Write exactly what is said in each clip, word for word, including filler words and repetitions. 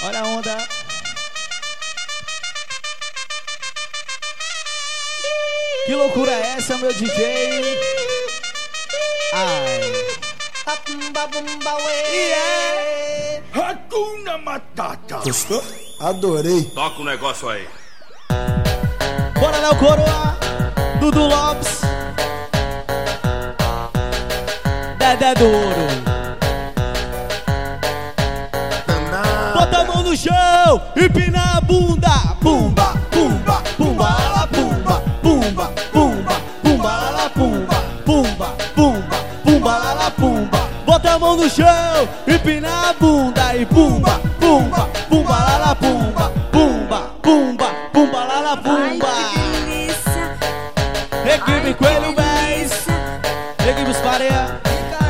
Olha a onda. Que loucura é essa, meu D J? Ai. Yeah. Hakuna Matata. Gostou? Adorei. Toca o negócio aí. Bora, Léo Coroa, Dudu Lopes, Dedé Duro. Bota a mão no chão, empina a bunda. Pumba, pumba, pumba, lá, pumba, pumba, pumba, pumba, lá, pumba, pumba, pumba, pumba, lá, pumba. Bota a mão no chão, empina a bunda e pumba, pumba, pumba, lá, pumba, pumba, pumba, pumba, lá, pumba. Equipe Coelho Bens, equipe os pareia.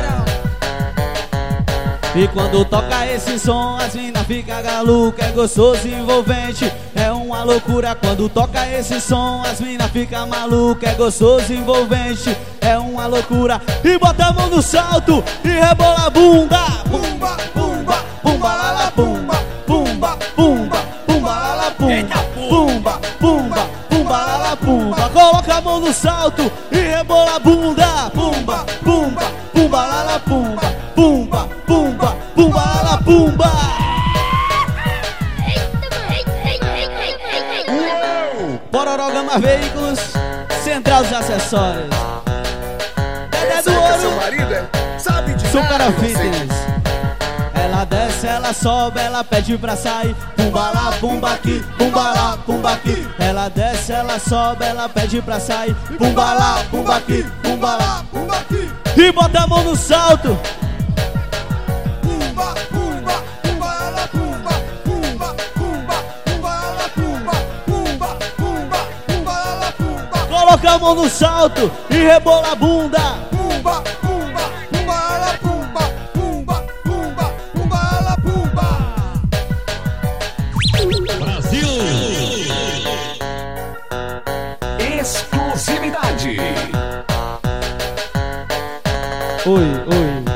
E quando toca esse som, as mina fica galuca. É gostoso e envolvente, é uma loucura. Quando toca esse som, as mina fica maluca. É gostoso e envolvente, é uma loucura. E bota a mão no salto e rebola a bunda. Pumba, pumba, pumba, lala, pumba. Pumba, pumba, pumba, lala, pumba. Pumba, pumba, pumba, lala, pumba. Coloca a mão no salto e rebola a bunda. Pumba, pumba, pumba, lala, pumba. Pumba, pumba, pumba, lala, pumba. Bororó Gama Veículos, Central dos Acessórios. Dedé do É seu Ouro, marido, é? Sabe de Sucara nada, você. Fitness. Ela desce, ela sobe, ela pede pra sair. Pumba lá, pumba aqui, pumba lá, pumba aqui. Ela desce, ela sobe, ela pede pra sair. Pumba lá, pumba aqui, pumba lá, pumba aqui. E bota a mão no salto. Pumba, pumba, pumba, la, pumba. Pumba, pumba, pumba, la, pumba. Pumba, pumba, pumba, la, pumba. Coloca a mão no salto e rebola a bunda. Pumba, pumba, pumba, la, pumba. Pumba, pumba, pumba, la, pumba. Brasil! Exclusividade! Oi, oi.